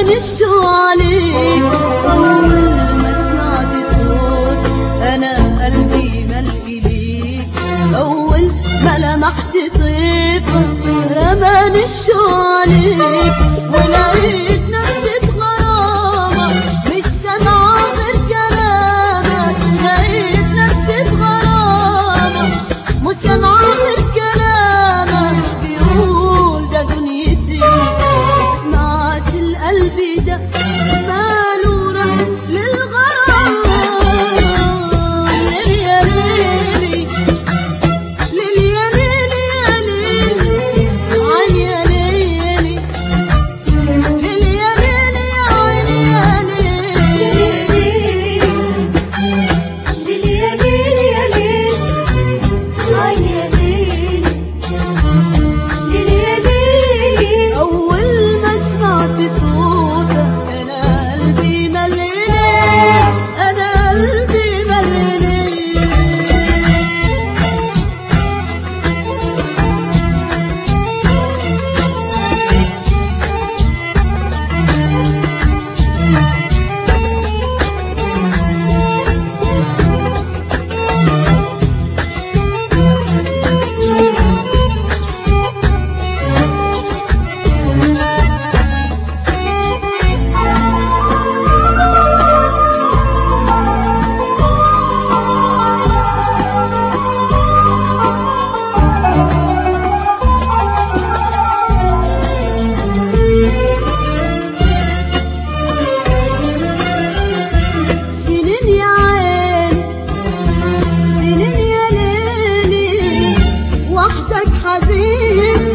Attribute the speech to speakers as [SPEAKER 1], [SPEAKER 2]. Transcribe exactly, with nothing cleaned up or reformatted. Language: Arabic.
[SPEAKER 1] رماني الشوق عليك. أول ما سمعت صوت أنا قلبي مل إليك، أول ما لمحت طيفة رماني الشوق عليك. ولقيت نفسي في غرامك مش سامعة غير كلامك، لقيت نفسي في غرامك مش سامعة غير كلامك. بيقول ده دنيتي، سمعت القلب ده ماله راح للغرام. ليل يا ليلي ليل يا ليلي يا ليل عين يا ليلي ليل يا ليلي يا عين يا ليلي
[SPEAKER 2] ليل يا ليل يا ليل عين يا ليل ليل يا ليل.
[SPEAKER 1] أول ما سمعت صوتك أنا قلبي مليان، أنا قلبي مليان. سنين يا عين سنين يا ليلي وحدك حزين